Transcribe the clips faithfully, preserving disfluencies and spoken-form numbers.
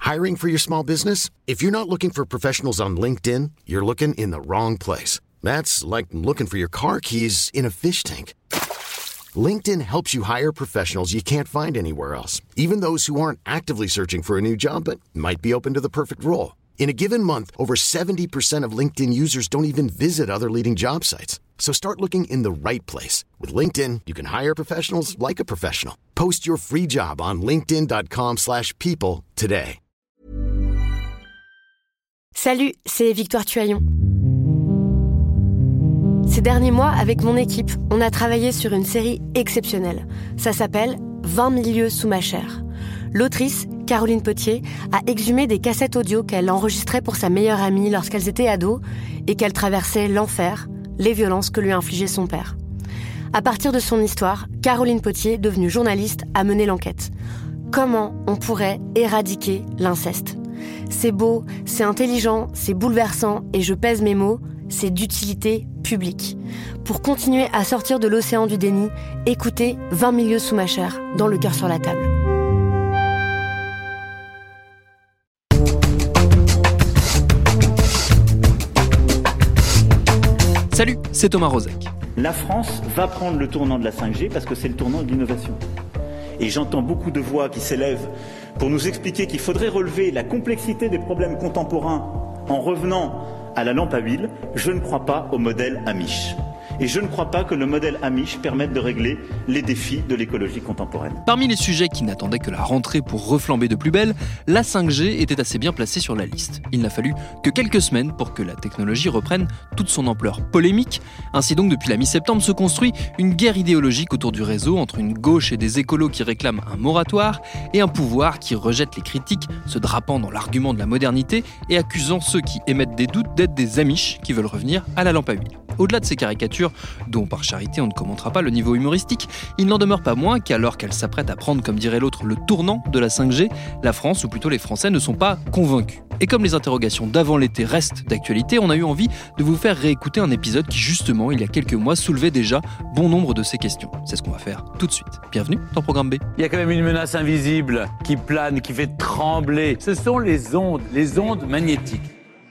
Hiring for your small business? If you're not looking for professionals on LinkedIn, you're looking in the wrong place. That's like looking for your car keys in a fish tank. LinkedIn helps you hire professionals you can't find anywhere else, even those who aren't actively searching for a new job but might be open to the perfect role. In a given month, over seventy percent of LinkedIn users don't even visit other leading job sites. So start looking in the right place. With LinkedIn, you can hire professionals like a professional. Post your free job on linkedin dot com slash people today. Salut, c'est Victoire Tuaillon. Ces derniers mois, avec mon équipe, on a travaillé sur une série exceptionnelle. Ça s'appelle « vingt mille lieues sous ma chair ». L'autrice, Caroline Potier, a exhumé des cassettes audio qu'elle enregistrait pour sa meilleure amie lorsqu'elles étaient ados et qu'elle traversait l'enfer, les violences que lui infligeait son père. À partir de son histoire, Caroline Potier, devenue journaliste, a mené l'enquête. Comment on pourrait éradiquer l'inceste ? C'est beau, c'est intelligent, c'est bouleversant et je pèse mes mots, c'est d'utilité publique. Pour continuer à sortir de l'océan du déni, écoutez vingt mille lieues sous ma chair, dans Le cœur sur la table. Salut, c'est Thomas Rozek. La France va prendre le tournant de la cinq G parce que c'est le tournant de l'innovation. Et j'entends beaucoup de voix qui s'élèvent pour nous expliquer qu'il faudrait relever la complexité des problèmes contemporains en revenant à la lampe à huile. Je ne crois pas au modèle Amish. Et je ne crois pas que le modèle Amish permette de régler les défis de l'écologie contemporaine. Parmi les sujets qui n'attendaient que la rentrée pour reflamber de plus belle, la cinq G était assez bien placée sur la liste. Il n'a fallu que quelques semaines pour que la technologie reprenne toute son ampleur polémique. Ainsi donc, depuis la mi-septembre, se construit une guerre idéologique autour du réseau entre une gauche et des écolos qui réclament un moratoire et un pouvoir qui rejette les critiques, se drapant dans l'argument de la modernité et accusant ceux qui émettent des doutes d'être des Amish qui veulent revenir à la lampe à huile. Au-delà de ces caricatures, dont par charité on ne commentera pas le niveau humoristique, il n'en demeure pas moins qu'alors qu'elle s'apprête à prendre, comme dirait l'autre, le tournant de la cinq G, la France, ou plutôt les Français, ne sont pas convaincus. Et comme les interrogations d'avant l'été restent d'actualité, on a eu envie de vous faire réécouter un épisode qui justement, il y a quelques mois, soulevait déjà bon nombre de ces questions. C'est ce qu'on va faire tout de suite. Bienvenue dans Programme B. Il y a quand même une menace invisible qui plane, qui fait trembler. Ce sont les ondes, les ondes magnétiques.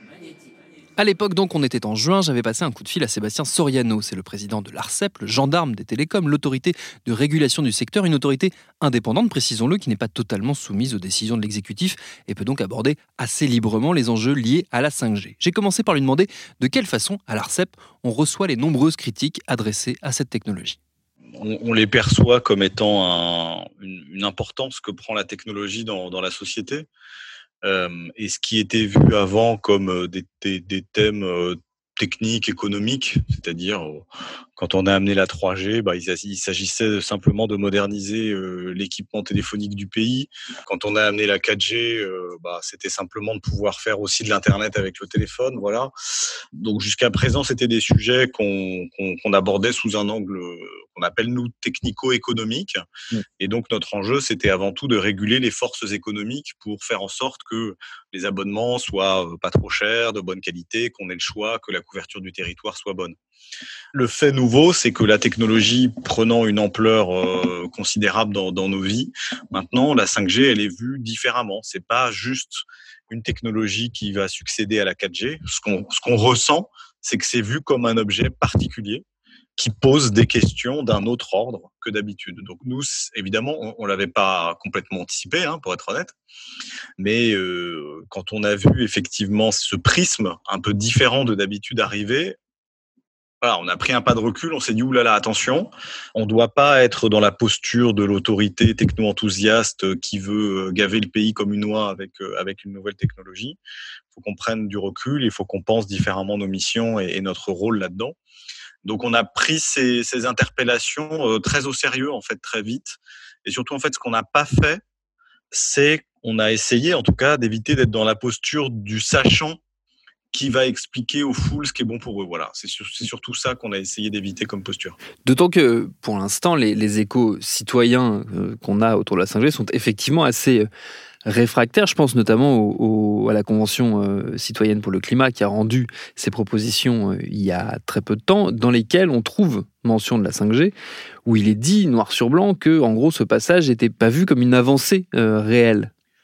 À l'époque, donc, on était en juin, j'avais passé un coup de fil à Sébastien Soriano. C'est le président de l'Arcep, le gendarme des télécoms, l'autorité de régulation du secteur, une autorité indépendante, précisons-le, qui n'est pas totalement soumise aux décisions de l'exécutif et peut donc aborder assez librement les enjeux liés à la cinq G. J'ai commencé par lui demander de quelle façon, à l'Arcep, on reçoit les nombreuses critiques adressées à cette technologie. On, on les perçoit comme étant un, une, une importance que prend la technologie dans, dans la société. Euh, et ce qui était vu avant comme des, des, des thèmes euh, techniques, économiques, c'est-à-dire euh, quand on a amené la trois G, bah, il, il s'agissait simplement de moderniser euh, l'équipement téléphonique du pays. Quand on a amené la quatre G, euh, bah, c'était simplement de pouvoir faire aussi de l'internet avec le téléphone, voilà. Donc jusqu'à présent, c'était des sujets qu'on, qu'on, qu'on abordait sous un angle qu'on appelle nous technico-économique. Mmh. Et donc notre enjeu, c'était avant tout de réguler les forces économiques pour faire en sorte que les abonnements soient pas trop chers, de bonne qualité, qu'on ait le choix, que la couverture du territoire soit bonne. Le fait nouveau, c'est que la technologie prenant une ampleur euh, considérable dans, dans nos vies, maintenant la cinq G, elle est vue différemment. C'est pas juste une technologie qui va succéder à la quatre G. Ce qu'on, ce qu'on ressent, c'est que c'est vu comme un objet particulier qui pose des questions d'un autre ordre que d'habitude. Donc nous, évidemment, on ne l'avait pas complètement anticipé, hein, pour être honnête, mais euh, quand on a vu effectivement ce prisme un peu différent de d'habitude arriver, voilà, on a pris un pas de recul, on s'est dit « oulala, attention, on ne doit pas être dans la posture de l'autorité techno-enthousiaste qui veut gaver le pays comme une oie avec, avec une nouvelle technologie. Il faut qu'on prenne du recul, il faut qu'on pense différemment nos missions et, et notre rôle là-dedans. » Donc, on a pris ces, ces interpellations euh, très au sérieux, en fait, très vite. Et surtout, en fait, ce qu'on n'a pas fait, c'est qu'on a essayé, en tout cas, d'éviter d'être dans la posture du sachant qui va expliquer aux foules ce qui est bon pour eux. Voilà, c'est, sur, c'est surtout ça qu'on a essayé d'éviter comme posture. D'autant que, pour l'instant, les, les échos citoyens euh, qu'on a autour de la cinq G sont effectivement assez... Euh, réfractaires. Je pense notamment au, au, à la Convention euh, citoyenne pour le climat qui a rendu ses propositions euh, il y a très peu de temps, dans lesquelles on trouve mention de la cinq G, où il est dit noir sur blanc que, en gros, ce passage n'était pas vu comme une avancée euh, réelle.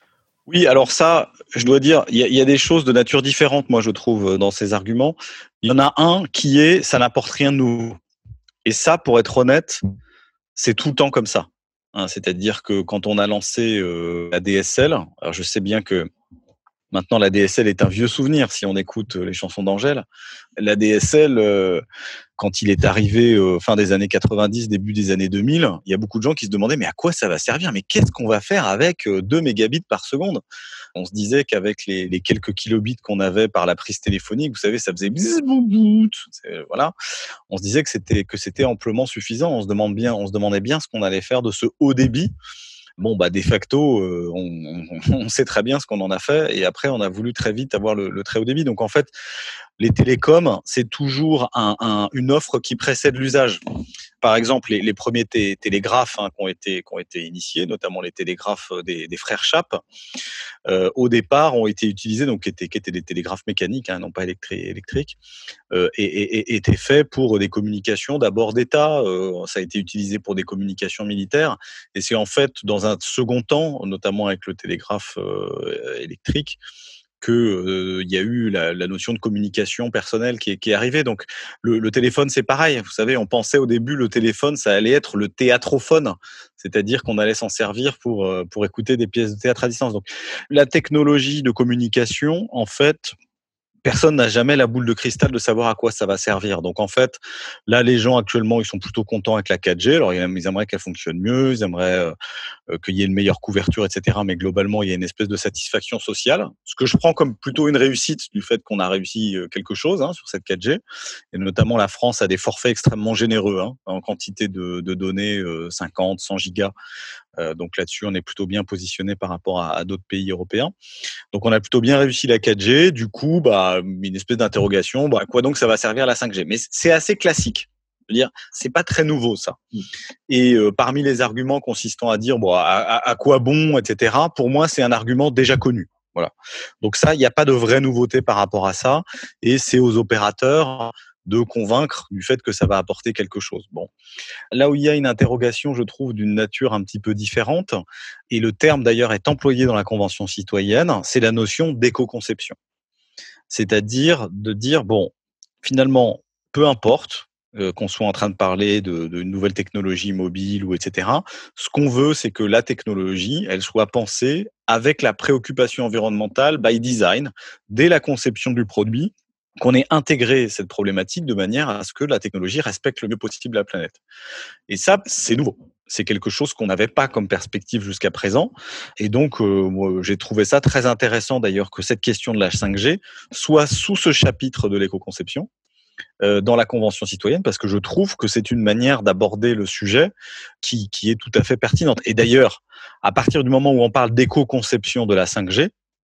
Oui, alors ça, je dois dire, il y a, il y a des choses de nature différente, moi, je trouve, dans ces arguments. Il y en a un qui est, ça n'apporte rien de nouveau. Et ça, pour être honnête, c'est tout le temps comme ça. Hein, c'est-à-dire que quand on a lancé euh, la D S L, alors je sais bien que maintenant la D S L est un vieux souvenir si on écoute les chansons d'Angèle. La D S L, euh, quand il est arrivé euh, fin des années quatre-vingt-dix, début des années deux mille, il y a beaucoup de gens qui se demandaient mais à quoi ça va servir? Mais qu'est-ce qu'on va faire avec euh, deux mégabits par seconde? On se disait qu'avec les, les quelques kilobits qu'on avait par la prise téléphonique, vous savez, ça faisait bzzz, boum, boum, c'est- voilà. On se disait que c'était que c'était amplement suffisant. On se demande bien, on se demandait bien ce qu'on allait faire de ce haut débit. Bon, bah, de facto, euh, on, on, on sait très bien ce qu'on en a fait. Et après, on a voulu très vite avoir le, le très haut débit. Donc, en fait, les télécoms, c'est toujours un, un, une offre qui précède l'usage. Par exemple, les, les premiers té- télégraphes hein, qui ont été qui ont été initiés, notamment les télégraphes des, des frères Chappe, euh, au départ ont été utilisés, donc qui étaient, qui étaient des télégraphes mécaniques, hein, non pas électri- électriques, euh, et, et, et étaient faits pour des communications d'abord d'État. Euh, ça a été utilisé pour des communications militaires, et c'est en fait dans un second temps, notamment avec le télégraphe euh, électrique, que euh, il y a eu la, la notion de communication personnelle qui est, qui est arrivée. Donc le, le téléphone, c'est pareil. Vous savez, on pensait au début le téléphone, ça allait être le théâtrophone, c'est-à-dire qu'on allait s'en servir pour euh, pour écouter des pièces de théâtre à distance. Donc la technologie de communication, en fait, personne n'a jamais la boule de cristal de savoir à quoi ça va servir. Donc en fait, là, les gens actuellement, ils sont plutôt contents avec la quatre G. Alors ils aimeraient qu'elle fonctionne mieux, ils aimeraient euh, qu'il y ait une meilleure couverture, et cetera. Mais globalement, il y a une espèce de satisfaction sociale, ce que je prends comme plutôt une réussite du fait qu'on a réussi quelque chose hein, sur cette quatre G. Et notamment, la France a des forfaits extrêmement généreux hein, en quantité de, de données, euh, cinquante, cent gigas. Euh, donc là-dessus, on est plutôt bien positionné par rapport à, à d'autres pays européens. Donc on a plutôt bien réussi la quatre G. Du coup, bah, une espèce d'interrogation, bah, à quoi donc ça va servir la cinq G? Mais c'est assez classique. Je veux dire, c'est pas très nouveau ça. Et euh, parmi les arguments consistant à dire bon, à, à, à quoi bon, et cetera. Pour moi, c'est un argument déjà connu. Voilà. Donc ça, il n'y a pas de vraie nouveauté par rapport à ça. Et c'est aux opérateurs de convaincre du fait que ça va apporter quelque chose. Bon, là où il y a une interrogation, je trouve, d'une nature un petit peu différente, et le terme d'ailleurs est employé dans la Convention citoyenne, c'est la notion d'éco-conception. C'est-à-dire de dire bon, finalement, peu importe euh, qu'on soit en train de parler de, de nouvelles technologies mobiles ou et cetera. Ce qu'on veut, c'est que la technologie, elle soit pensée avec la préoccupation environnementale by design dès la conception du produit, qu'on ait intégré cette problématique de manière à ce que la technologie respecte le mieux possible la planète. Et ça, c'est nouveau. C'est quelque chose qu'on n'avait pas comme perspective jusqu'à présent. Et donc, euh, moi, j'ai trouvé ça très intéressant d'ailleurs que cette question de la cinq G soit sous ce chapitre de l'éco-conception euh, dans la Convention citoyenne, parce que je trouve que c'est une manière d'aborder le sujet qui, qui est tout à fait pertinente. Et d'ailleurs, à partir du moment où on parle d'éco-conception de la cinq G,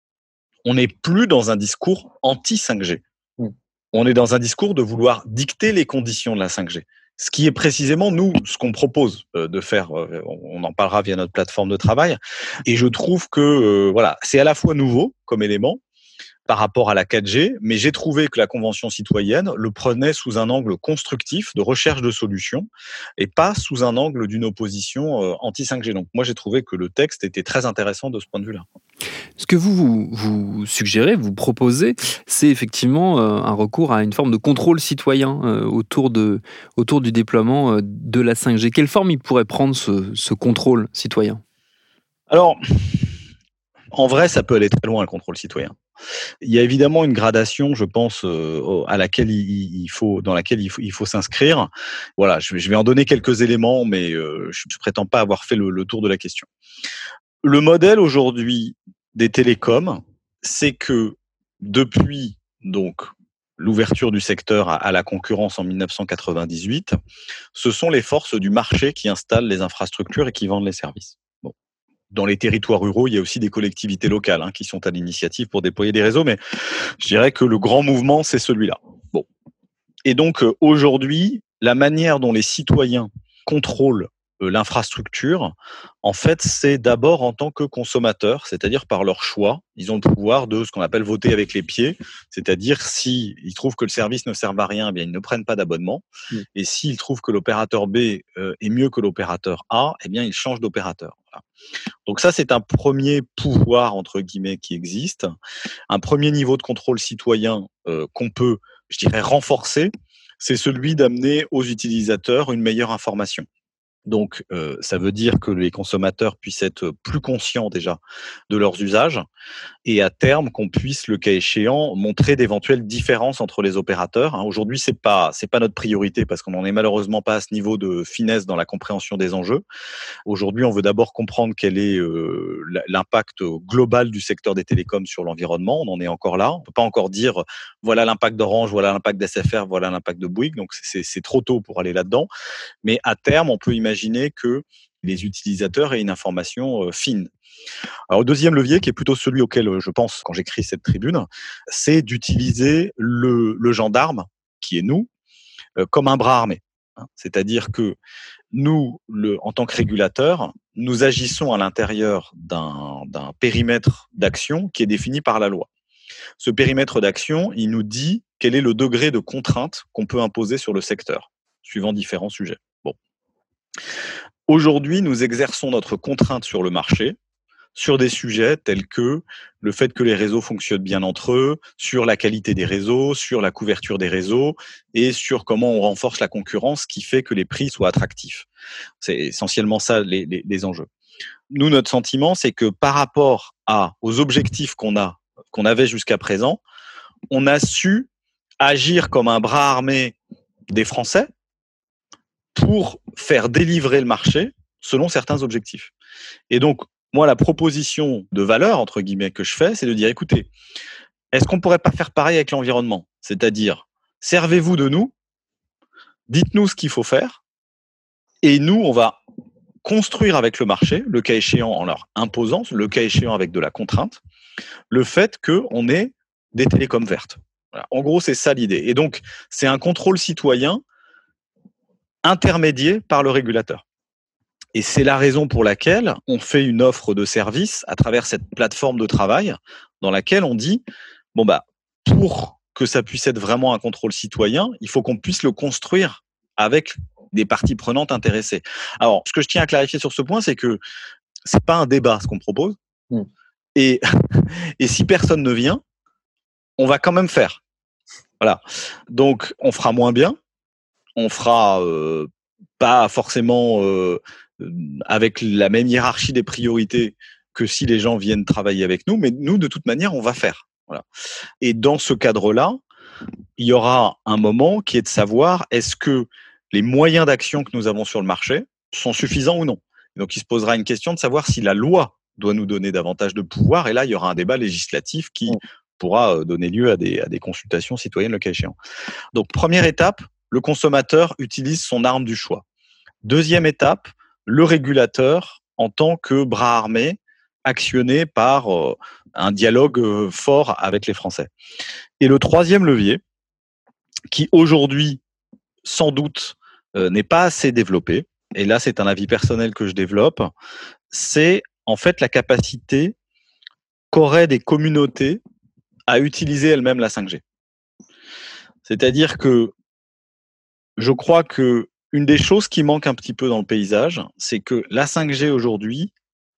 on n'est plus dans un discours anti-cinq G. On est dans un discours de vouloir dicter les conditions de la cinq G. Ce qui est précisément, nous, ce qu'on propose de faire. On en parlera via notre plateforme de travail. Et je trouve que euh, voilà, c'est à la fois nouveau comme élément par rapport à la quatre G, mais j'ai trouvé que la Convention citoyenne le prenait sous un angle constructif de recherche de solutions et pas sous un angle d'une opposition euh, anti-cinq G. Donc moi, j'ai trouvé que le texte était très intéressant de ce point de vue-là. Ce que vous, vous, vous suggérez, vous proposez, c'est effectivement euh, un recours à une forme de contrôle citoyen euh, autour, de, autour du déploiement euh, de la cinq G. Quelle forme il pourrait prendre ce, ce contrôle citoyen ? Alors, en vrai, ça peut aller très loin, le contrôle citoyen. Il y a évidemment une gradation, je pense, euh, à laquelle il, il faut, dans laquelle il faut, il faut s'inscrire. Voilà, je, je vais en donner quelques éléments, mais euh, je ne prétends pas avoir fait le, le tour de la question. Le modèle aujourd'hui des télécoms, c'est que depuis donc l'ouverture du secteur à, à la concurrence en dix-neuf cent quatre-vingt-dix-huit, ce sont les forces du marché qui installent les infrastructures et qui vendent les services. Bon. Dans les territoires ruraux, il y a aussi des collectivités locales hein, qui sont à l'initiative pour déployer des réseaux, mais je dirais que le grand mouvement, c'est celui-là. Bon. Et donc, euh, aujourd'hui, la manière dont les citoyens contrôlent euh, l'infrastructure, en fait, c'est d'abord en tant que consommateur, c'est-à-dire par leur choix. Ils ont le pouvoir de ce qu'on appelle voter avec les pieds, c'est-à-dire si ils trouvent que le service ne sert à rien, eh bien ils ne prennent pas d'abonnement. Mmh. Et s'ils trouvent que l'opérateur B euh, est mieux que l'opérateur A, eh bien ils changent d'opérateur. Voilà. Donc ça, c'est un premier pouvoir entre guillemets qui existe, un premier niveau de contrôle citoyen euh, qu'on peut, je dirais, renforcer. C'est celui d'amener aux utilisateurs une meilleure information. Donc, euh, ça veut dire que les consommateurs puissent être plus conscients déjà de leurs usages et à terme qu'on puisse, le cas échéant, montrer d'éventuelles différences entre les opérateurs. Hein, aujourd'hui, c'est pas c'est pas notre priorité parce qu'on n'en est malheureusement pas à ce niveau de finesse dans la compréhension des enjeux. Aujourd'hui, on veut d'abord comprendre quel est euh, l'impact global du secteur des télécoms sur l'environnement. On en est encore là. On peut pas encore dire voilà l'impact d'Orange, voilà l'impact d'S F R, voilà l'impact de Bouygues. Donc c'est, c'est trop tôt pour aller là-dedans. Mais à terme, on peut imaginer Imaginer que les utilisateurs aient une information euh, fine. Alors, le deuxième levier, qui est plutôt celui auquel euh, je pense quand j'écris cette tribune, c'est d'utiliser le, le gendarme, qui est nous, euh, comme un bras armé. Hein. C'est-à-dire que nous, le, en tant que régulateurs, nous agissons à l'intérieur d'un, d'un périmètre d'action qui est défini par la loi. Ce périmètre d'action, il nous dit quel est le degré de contrainte qu'on peut imposer sur le secteur, suivant différents sujets. Bon. Aujourd'hui, nous exerçons notre contrainte sur le marché, sur des sujets tels que le fait que les réseaux fonctionnent bien entre eux, sur la qualité des réseaux, sur la couverture des réseaux et sur comment on renforce la concurrence qui fait que les prix soient attractifs. C'est essentiellement ça les, les, les enjeux. Nous, notre sentiment, c'est que par rapport à, aux objectifs qu'on a, qu'on avait jusqu'à présent, on a su agir comme un bras armé des Français pour faire délivrer le marché selon certains objectifs. Et donc, moi, la proposition de valeur, entre guillemets, que je fais, c'est de dire, écoutez, est-ce qu'on ne pourrait pas faire pareil avec l'environnement ? C'est-à-dire, servez-vous de nous, dites-nous ce qu'il faut faire, et nous, on va construire avec le marché, le cas échéant en leur imposant, le cas échéant avec de la contrainte, le fait qu'on ait des télécoms vertes. Voilà. En gros, c'est ça l'idée. Et donc, c'est un contrôle citoyen intermédié par le régulateur. Et c'est la raison pour laquelle on fait une offre de service à travers cette plateforme de travail dans laquelle on dit, bon bah, pour que ça puisse être vraiment un contrôle citoyen, il faut qu'on puisse le construire avec des parties prenantes intéressées. Alors, ce que je tiens à clarifier sur ce point, c'est que c'est pas un débat ce qu'on propose. Mmh. Et, et si personne ne vient, on va quand même faire. Voilà. Donc, on fera moins bien. On fera euh, pas forcément euh, avec la même hiérarchie des priorités que si les gens viennent travailler avec nous, mais nous, de toute manière, on va faire. Voilà. Et dans ce cadre-là, il y aura un moment qui est de savoir est-ce que les moyens d'action que nous avons sur le marché sont suffisants ou non. Donc, il se posera une question de savoir si la loi doit nous donner davantage de pouvoir, et là, il y aura un débat législatif qui pourra donner lieu à des, à des consultations citoyennes le cas échéant. Donc, première étape, le consommateur utilise son arme du choix. Deuxième étape, le régulateur en tant que bras armé actionné par euh, un dialogue euh, fort avec les Français. Et le troisième levier, qui aujourd'hui, sans doute, euh, n'est pas assez développé, et là c'est un avis personnel que je développe, c'est en fait la capacité qu'auraient des communautés à utiliser elles-mêmes la cinq G. C'est-à-dire que je crois que une des choses qui manque un petit peu dans le paysage, c'est que la cinq G aujourd'hui,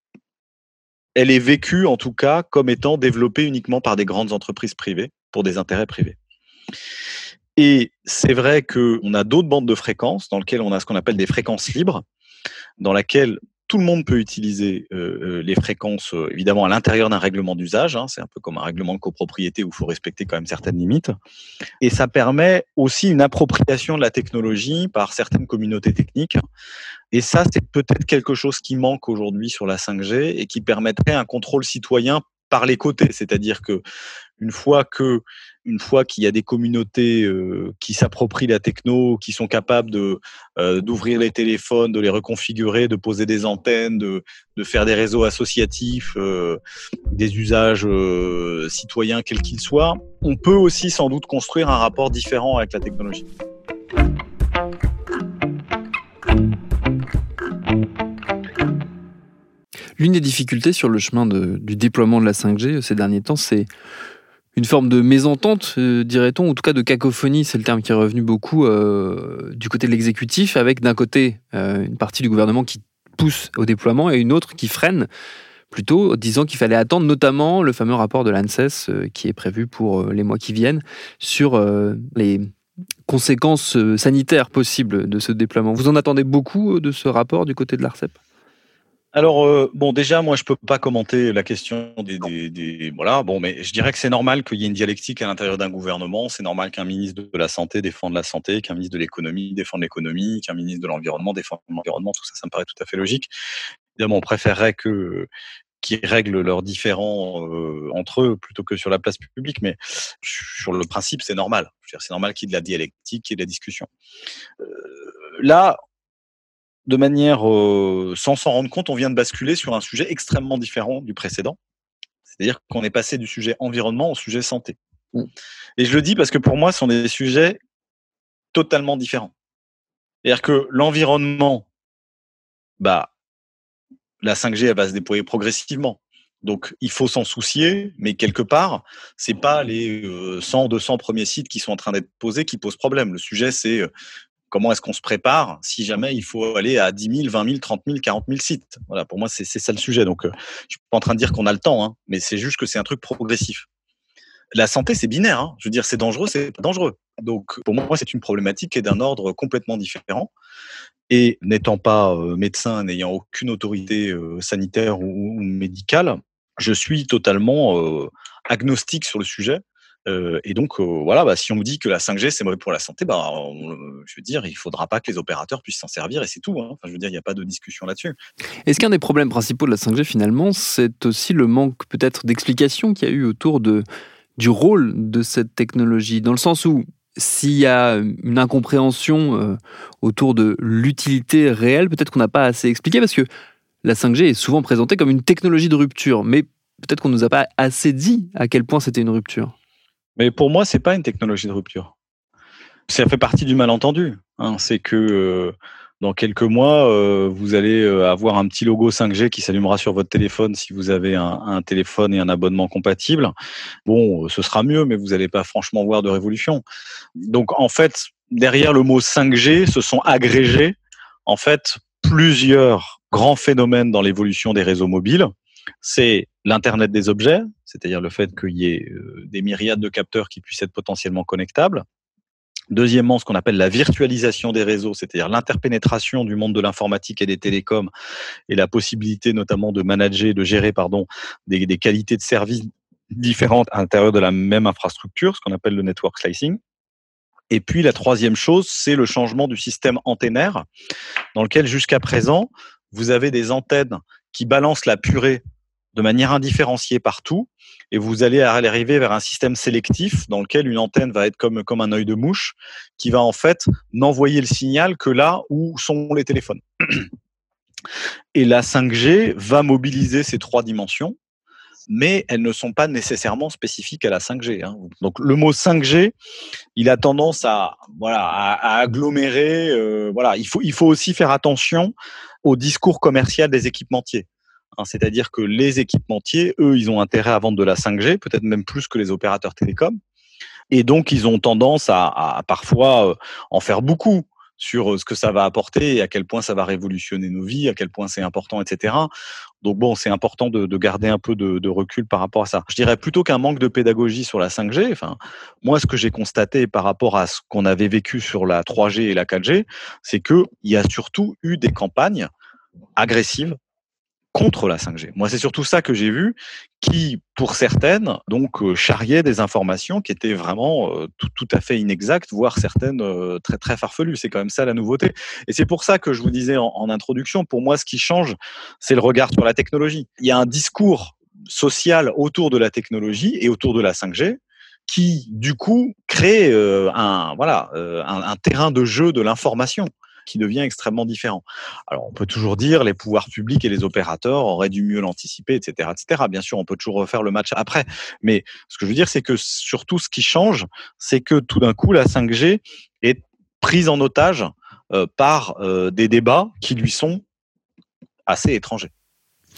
elle est vécue en tout cas comme étant développée uniquement par des grandes entreprises privées pour des intérêts privés. Et c'est vrai qu'on a d'autres bandes de fréquences dans lesquelles on a ce qu'on appelle des fréquences libres, dans lesquelles tout le monde peut utiliser euh, les fréquences, euh, évidemment, à l'intérieur d'un règlement d'usage. Hein, c'est un peu comme un règlement de copropriété où il faut respecter quand même certaines limites. Et ça permet aussi une appropriation de la technologie par certaines communautés techniques. Et ça, c'est peut-être quelque chose qui manque aujourd'hui sur la cinq G et qui permettrait un contrôle citoyen par les côtés. C'est-à-dire que une fois que une fois qu'il y a des communautés euh, qui s'approprient la techno, qui sont capables de euh, d'ouvrir les téléphones, de les reconfigurer, de poser des antennes, de de faire des réseaux associatifs, euh, des usages euh, citoyens quels qu'ils soient, on peut aussi sans doute construire un rapport différent avec la technologie. L'une des difficultés sur le chemin de, du déploiement de la cinq G ces derniers temps, c'est une forme de mésentente, euh, dirait-on, ou en tout cas de cacophonie, c'est le terme qui est revenu beaucoup euh, du côté de l'exécutif, avec d'un côté euh, une partie du gouvernement qui pousse au déploiement et une autre qui freine, plutôt disant qu'il fallait attendre notamment le fameux rapport de l'ANSES euh, qui est prévu pour euh, les mois qui viennent sur euh, les conséquences euh, sanitaires possibles de ce déploiement. Vous en attendez beaucoup euh, de ce rapport du côté de l'ARCEP ? Alors euh, bon, déjà moi je peux pas commenter la question des, des, des voilà bon, mais je dirais que c'est normal qu'il y ait une dialectique à l'intérieur d'un gouvernement. C'est normal qu'un ministre de la santé défende la santé, qu'un ministre de l'économie défende l'économie, qu'un ministre de l'environnement défende l'environnement. Tout ça, ça me paraît tout à fait logique. Évidemment, on préférerait que qu'ils règlent leurs différends euh, entre eux plutôt que sur la place publique, mais sur le principe, c'est normal. Je veux dire, c'est normal qu'il y ait de la dialectique, qu'il y ait de la discussion. Euh, là. De manière euh, sans s'en rendre compte, on vient de basculer sur un sujet extrêmement différent du précédent. C'est-à-dire qu'on est passé du sujet environnement au sujet santé. Mmh. Et je le dis parce que pour moi, ce sont des sujets totalement différents. C'est-à-dire que l'environnement, bah, la cinq G, elle va se déployer progressivement. Donc, il faut s'en soucier, mais quelque part, c'est pas les euh, cent, deux cents premiers sites qui sont en train d'être posés qui posent problème. Le sujet, c'est euh, comment est-ce qu'on se prépare si jamais il faut aller à dix mille, vingt mille, trente mille, quarante mille sites. Voilà, pour moi, c'est, c'est ça le sujet. Donc, euh, je suis pas en train de dire qu'on a le temps, hein, mais c'est juste que c'est un truc progressif. La santé, c'est binaire. Hein. Je veux dire, c'est dangereux, c'est pas dangereux. Donc, pour moi, c'est une problématique qui est d'un ordre complètement différent. Et n'étant pas euh, médecin, n'ayant aucune autorité euh, sanitaire ou, ou médicale, je suis totalement euh, agnostique sur le sujet. Euh, et donc, euh, voilà, bah, si on me dit que la cinq G, c'est mauvais pour la santé, bah, on, je veux dire, il ne faudra pas que les opérateurs puissent s'en servir et c'est tout. Hein. Enfin, je veux dire, il n'y a pas de discussion là-dessus. Est-ce qu'un des problèmes principaux de la cinq G, finalement, c'est aussi le manque peut-être d'explication qu'il y a eu autour de, du rôle de cette technologie, dans le sens où s'il y a une incompréhension euh, autour de l'utilité réelle, peut-être qu'on n'a pas assez expliqué, parce que la cinq G est souvent présentée comme une technologie de rupture, mais peut-être qu'on ne nous a pas assez dit à quel point c'était une rupture. Mais pour moi, c'est pas une technologie de rupture. Ça fait partie du malentendu. Hein. C'est que euh, dans quelques mois, euh, vous allez avoir un petit logo cinq G qui s'allumera sur votre téléphone si vous avez un, un téléphone et un abonnement compatible. Bon, ce sera mieux, mais vous n'allez pas franchement voir de révolution. Donc, en fait, derrière le mot cinq G, se sont agrégés en fait plusieurs grands phénomènes dans l'évolution des réseaux mobiles. C'est l'Internet des objets, c'est-à-dire le fait qu'il y ait des myriades de capteurs qui puissent être potentiellement connectables. Deuxièmement, ce qu'on appelle la virtualisation des réseaux, c'est-à-dire l'interpénétration du monde de l'informatique et des télécoms et la possibilité notamment de manager, de gérer pardon, des, des qualités de services différentes à l'intérieur de la même infrastructure, ce qu'on appelle le network slicing. Et puis la troisième chose, c'est le changement du système antennaire, dans lequel jusqu'à présent, vous avez des antennes qui balancent la purée de manière indifférenciée partout, et vous allez arriver vers un système sélectif dans lequel une antenne va être comme, comme un œil de mouche, qui va en fait n'envoyer le signal que là où sont les téléphones. Et la cinq G va mobiliser ces trois dimensions, mais elles ne sont pas nécessairement spécifiques à la cinq G. Hein. Donc le mot cinq G, il a tendance à, voilà, à, à agglomérer. Euh, voilà, il faut, il faut aussi faire attention au discours commercial des équipementiers. Hein, c'est-à-dire que les équipementiers, eux, ils ont intérêt à vendre de la cinq G, peut-être même plus que les opérateurs télécoms. Et donc, ils ont tendance à, à parfois en faire beaucoup sur ce que ça va apporter et à quel point ça va révolutionner nos vies, à quel point c'est important, et cetera. Donc bon, c'est important de, de garder un peu de, de recul par rapport à ça. Je dirais plutôt qu'un manque de pédagogie sur la cinq G. Enfin, moi, ce que j'ai constaté par rapport à ce qu'on avait vécu sur la trois G et la quatre G, c'est qu'il y a surtout eu des campagnes agressives contre la cinq G. Moi, c'est surtout ça que j'ai vu, qui, pour certaines, donc euh, charriaient des informations qui étaient vraiment euh, tout, tout à fait inexactes, voire certaines euh, très très farfelues. C'est quand même ça la nouveauté. Et c'est pour ça que je vous disais en, en introduction, pour moi, ce qui change, c'est le regard sur la technologie. Il y a un discours social autour de la technologie et autour de la cinq G qui, du coup, crée euh, un voilà euh, un, un terrain de jeu de l'information qui devient extrêmement différent. Alors, on peut toujours dire les pouvoirs publics et les opérateurs auraient dû mieux l'anticiper, et cetera, et cetera. Bien sûr, on peut toujours refaire le match après. Mais ce que je veux dire, c'est que surtout, ce qui change, c'est que tout d'un coup, la cinq G est prise en otage euh, par euh, des débats qui lui sont assez étrangers.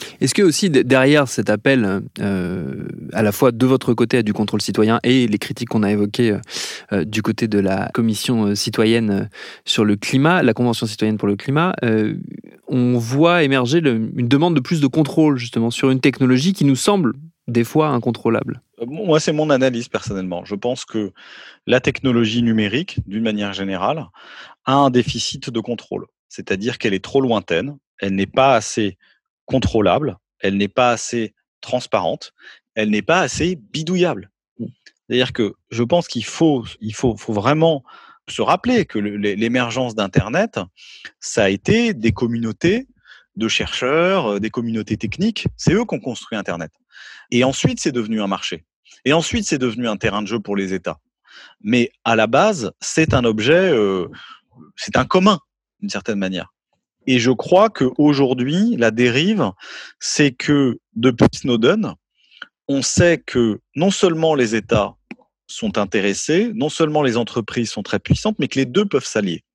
Est-ce que aussi derrière cet appel, euh, à la fois de votre côté à du contrôle citoyen et les critiques qu'on a évoquées euh, du côté de la commission citoyenne sur le climat, la Convention citoyenne pour le climat, euh, on voit émerger le, une demande de plus de contrôle justement sur une technologie qui nous semble des fois incontrôlable? Moi, c'est mon analyse personnellement. Je pense que la technologie numérique, d'une manière générale, a un déficit de contrôle. C'est-à-dire qu'elle est trop lointaine, elle n'est pas assez contrôlable, elle n'est pas assez transparente, elle n'est pas assez bidouillable. C'est-à-dire que je pense qu'il faut, il faut, faut vraiment se rappeler que le, l'émergence d'Internet, ça a été des communautés de chercheurs, des communautés techniques, c'est eux qui ont construit Internet. Et ensuite, c'est devenu un marché. Et ensuite, c'est devenu un terrain de jeu pour les États. Mais à la base, c'est un objet, euh, c'est un commun, d'une certaine manière. Et je crois qu'aujourd'hui, la dérive, c'est que depuis Snowden, on sait que non seulement les États sont intéressés, non seulement les entreprises sont très puissantes, mais que les deux peuvent s'allier.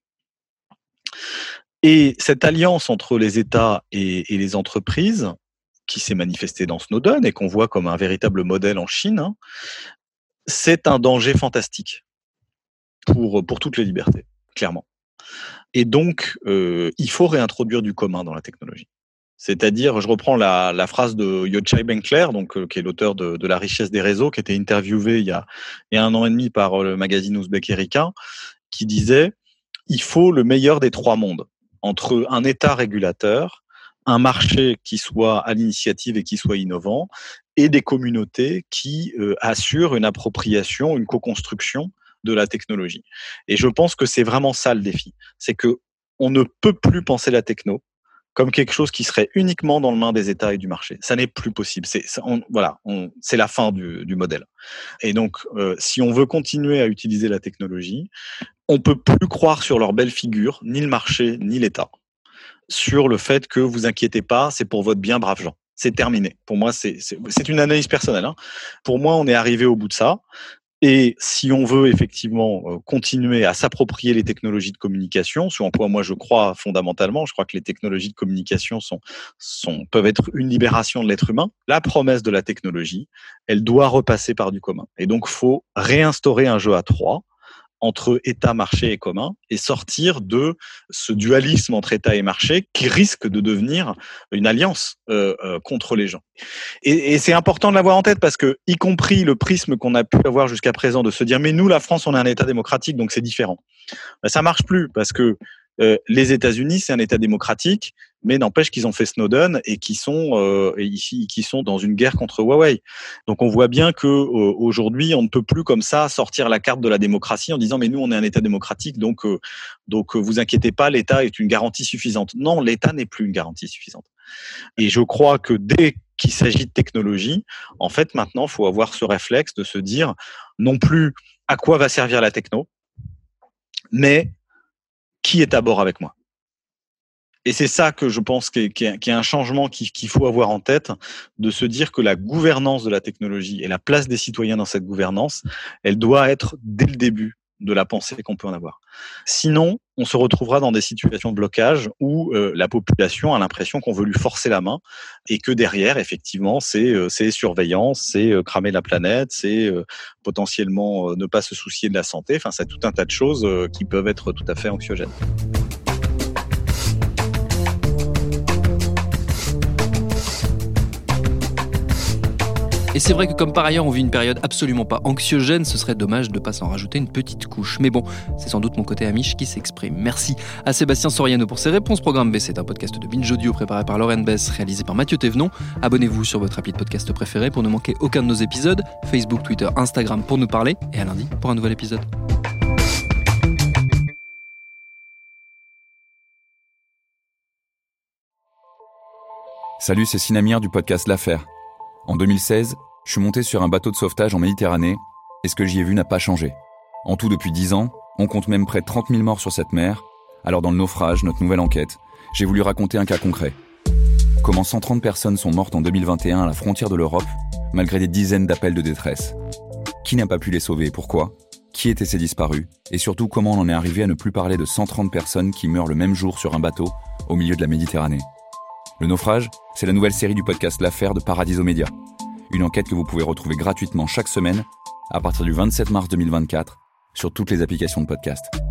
Et cette alliance entre les États et, et les entreprises, qui s'est manifestée dans Snowden et qu'on voit comme un véritable modèle en Chine, hein, c'est un danger fantastique pour, pour toutes les libertés, clairement. Et donc, euh, il faut réintroduire du commun dans la technologie. C'est-à-dire, je reprends la, la phrase de Yochai Benkler, donc, euh, qui est l'auteur de, de La richesse des réseaux, qui était interviewé il y a, il y a un an et demi par le magazine Ouzbek Erika, qui disait « Il faut le meilleur des trois mondes, entre un État régulateur, un marché qui soit à l'initiative et qui soit innovant, et des communautés qui euh, assurent une appropriation, une co-construction de la technologie. » Et je pense que c'est vraiment ça le défi. C'est que on ne peut plus penser la techno comme quelque chose qui serait uniquement dans le main des États et du marché. Ça n'est plus possible. C'est, ça, on, voilà, on, c'est la fin du, du modèle. Et donc, euh, si on veut continuer à utiliser la technologie, on peut plus croire sur leur belle figure, ni le marché, ni l'État, sur le fait que vous inquiétez pas, c'est pour votre bien, braves gens. C'est terminé. Pour moi, c'est, c'est, c'est une analyse personnelle, hein. Pour moi, on est arrivé au bout de ça. Et si on veut effectivement continuer à s'approprier les technologies de communication, ce en quoi moi je crois fondamentalement, je crois que les technologies de communication sont, sont, peuvent être une libération de l'être humain, la promesse de la technologie, elle doit repasser par du commun. Et donc, il faut réinstaurer un jeu à trois entre État, marché et commun, et sortir de ce dualisme entre État et marché qui risque de devenir une alliance euh, euh, contre les gens. Et, et c'est important de l'avoir en tête parce que, y compris le prisme qu'on a pu avoir jusqu'à présent de se dire mais nous, la France, on est un État démocratique, donc c'est différent. Ben, ça marche plus parce que euh, les États-Unis, c'est un État démocratique, mais n'empêche qu'ils ont fait Snowden et qui sont euh, ici, qui sont dans une guerre contre Huawei. Donc on voit bien que euh, aujourd'hui, on ne peut plus comme ça sortir la carte de la démocratie en disant mais nous on est un État démocratique, donc euh, donc euh, vous inquiétez pas, l'État est une garantie suffisante. Non, l'État n'est plus une garantie suffisante. Et je crois que dès qu'il s'agit de technologie, en fait maintenant, il faut avoir ce réflexe de se dire non plus à quoi va servir la techno, mais qui est à bord avec moi. Et c'est ça que je pense qu'il y a un changement qu'il faut avoir en tête, de se dire que la gouvernance de la technologie et la place des citoyens dans cette gouvernance, elle doit être dès le début de la pensée qu'on peut en avoir. Sinon, on se retrouvera dans des situations de blocage où euh, la population a l'impression qu'on veut lui forcer la main et que derrière, effectivement, c'est, euh, c'est surveillance, c'est euh, cramer la planète, c'est euh, potentiellement euh, ne pas se soucier de la santé. Enfin, c'est tout un tas de choses euh, qui peuvent être tout à fait anxiogènes. Et c'est vrai que comme par ailleurs on vit une période absolument pas anxiogène, ce serait dommage de pas s'en rajouter une petite couche. Mais bon, c'est sans doute mon côté amiche qui s'exprime. Merci à Sébastien Soriano pour ses réponses. Programme B, c'est un podcast de Binge Audio préparé par Lauren Bess, réalisé par Mathieu Thévenon. Abonnez-vous sur votre appli de podcast préféré pour ne manquer aucun de nos épisodes. Facebook, Twitter, Instagram pour nous parler. Et à lundi pour un nouvel épisode. Salut, c'est Sinamir du podcast L'Affaire. En deux mille seize, je suis monté sur un bateau de sauvetage en Méditerranée et ce que j'y ai vu n'a pas changé. En tout, depuis dix ans, on compte même près de trente mille morts sur cette mer. Alors dans le naufrage, notre nouvelle enquête, j'ai voulu raconter un cas concret. Comment cent trente personnes sont mortes en deux mille vingt et un à la frontière de l'Europe, malgré des dizaines d'appels de détresse. Qui n'a pas pu les sauver et pourquoi ? Qui étaient ces disparus ? Et surtout, comment on en est arrivé à ne plus parler de cent trente personnes qui meurent le même jour sur un bateau au milieu de la Méditerranée ? Le naufrage, c'est la nouvelle série du podcast L'Affaire de Paradiso Média. Une enquête que vous pouvez retrouver gratuitement chaque semaine à partir du vingt-sept mars deux mille vingt-quatre sur toutes les applications de podcast.